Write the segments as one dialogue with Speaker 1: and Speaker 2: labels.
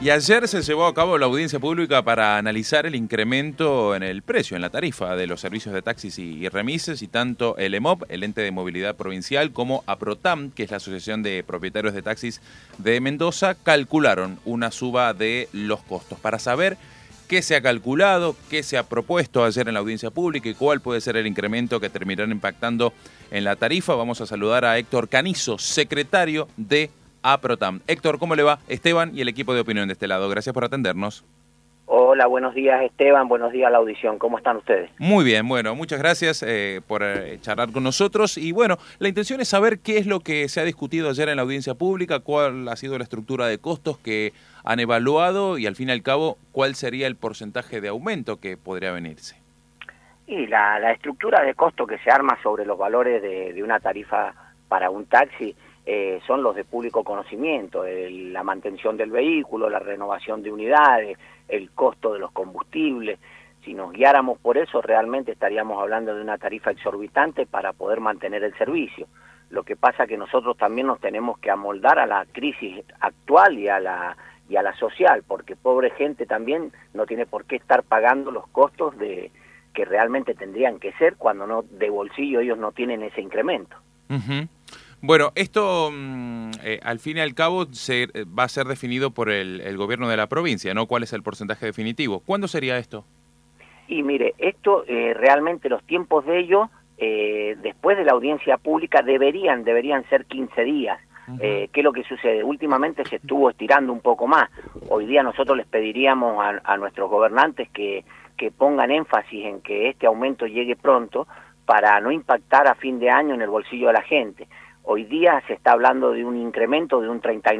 Speaker 1: Y ayer se llevó a cabo la audiencia pública para analizar el incremento en el precio, en la tarifa de los servicios de taxis y remises, y tanto el EMOP, el Ente de Movilidad Provincial, como APROTAM, que es la Asociación de Propietarios de Taxis de Mendoza, calcularon una suba de los costos. Para saber qué se ha calculado, qué se ha propuesto ayer en la audiencia pública y cuál puede ser el incremento que terminará impactando en la tarifa, vamos a saludar a Héctor Canizo, secretario de APROTAM. Héctor, ¿cómo le va? Esteban y el equipo de opinión de este lado. Gracias por atendernos.
Speaker 2: Hola, buenos días Esteban, buenos días a la audición. ¿Cómo están ustedes?
Speaker 1: Muy bien, bueno, muchas gracias por charlar con nosotros. Y bueno, la intención es saber qué es lo que se ha discutido ayer en la audiencia pública, cuál ha sido la estructura de costos que han evaluado y al fin y al cabo, cuál sería el porcentaje de aumento que podría venirse.
Speaker 2: Y la estructura de costo que se arma sobre los valores de una tarifa para un taxi son los de público conocimiento, la mantención del vehículo, la renovación de unidades, el costo de los combustibles. Si nos guiáramos por eso, realmente estaríamos hablando de una tarifa exorbitante para poder mantener el servicio. Lo que pasa que nosotros también nos tenemos que amoldar a la crisis actual y a la social, porque pobre gente también no tiene por qué estar pagando los costos que realmente tendrían que ser cuando no de bolsillo ellos no tienen ese incremento.
Speaker 1: Uh-huh. Bueno, esto al fin y al cabo va a ser definido por el gobierno de la provincia, ¿no? ¿Cuál es el porcentaje definitivo? ¿Cuándo sería esto?
Speaker 2: Y mire, esto realmente los tiempos de ello, después de la audiencia pública, deberían ser 15 días. Uh-huh. ¿Qué es lo que sucede? Últimamente se estuvo estirando un poco más. Hoy día nosotros les pediríamos a nuestros gobernantes que pongan énfasis en que este aumento llegue pronto para no impactar a fin de año en el bolsillo de la gente. Hoy día se está hablando de un incremento de un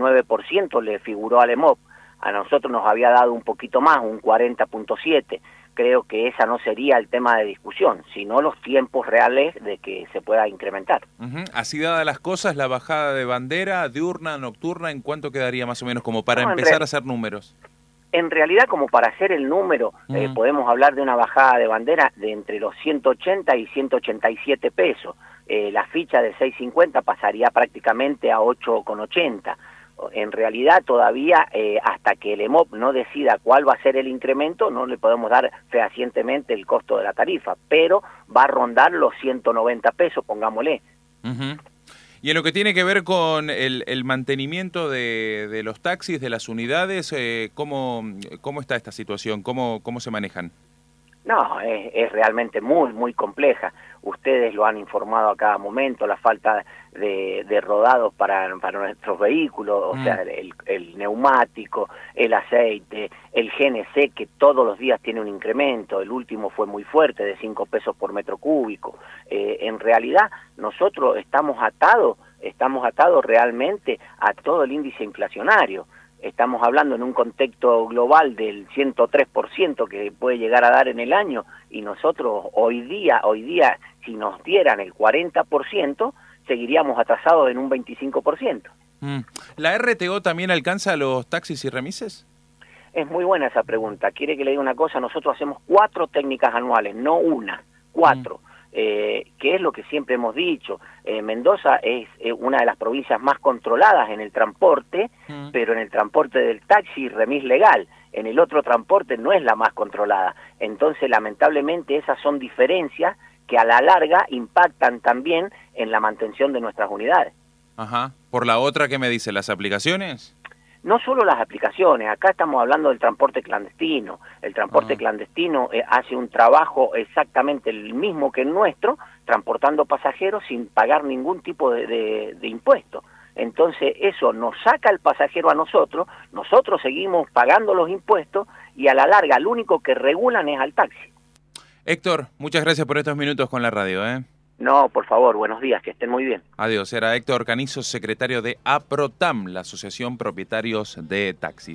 Speaker 2: 39%, le figuró al EMOP. A nosotros nos había dado un poquito más, un 40.7%. Creo que esa no sería el tema de discusión, sino los tiempos reales de que se pueda incrementar.
Speaker 1: Uh-huh. Así dadas las cosas, la bajada de bandera, diurna, nocturna, ¿en cuánto quedaría más o menos como para empezar a hacer números? En realidad, como para hacer el número, podemos hablar de una bajada de bandera de entre los 180 y 187 pesos. La ficha de 6.50 pasaría prácticamente a 8.80. En realidad, todavía, hasta que el EMOP no decida cuál va a ser el incremento, no le podemos dar fehacientemente el costo de la tarifa, pero va a rondar los 190 pesos, pongámosle. Uh-huh. Y en lo que tiene que ver con el mantenimiento de los taxis, de las unidades, ¿cómo está esta situación? ¿Cómo se manejan?
Speaker 2: No, es realmente muy compleja. Ustedes lo han informado a cada momento, la falta de rodados para nuestros vehículos, o sea, el neumático, el aceite, el GNC, que todos los días tiene un incremento. El último fue muy fuerte, de 5 pesos por metro cúbico. En realidad, nosotros estamos atados realmente a todo el índice inflacionario. Estamos hablando en un contexto global del 103% que puede llegar a dar en el año, y nosotros hoy día, si nos dieran el 40%, seguiríamos atrasados en un 25%.
Speaker 1: ¿La RTO también alcanza a los taxis y remises?
Speaker 2: Es muy buena esa pregunta. ¿Quiere que le diga una cosa? Nosotros hacemos 4 técnicas anuales, no una, 4. Que es lo que siempre hemos dicho. Mendoza es una de las provincias más controladas en el transporte, pero en el transporte del taxi y remis legal. En el otro transporte no es la más controlada. Entonces, lamentablemente, esas son diferencias que a la larga impactan también en la mantención de nuestras unidades.
Speaker 1: Ajá. ¿Por la otra qué me dice? ¿Las aplicaciones?
Speaker 2: No solo las aplicaciones, acá estamos hablando del transporte clandestino. El transporte clandestino hace un trabajo exactamente el mismo que el nuestro, transportando pasajeros sin pagar ningún tipo de impuesto. Entonces eso nos saca el pasajero a nosotros seguimos pagando los impuestos y a la larga lo único que regulan es al taxi.
Speaker 1: Héctor, muchas gracias por estos minutos con la radio.
Speaker 2: No, por favor, buenos días, que estén muy bien.
Speaker 1: Adiós, era Héctor Canizo, secretario de APROTAM, la Asociación Propietarios de Taxis.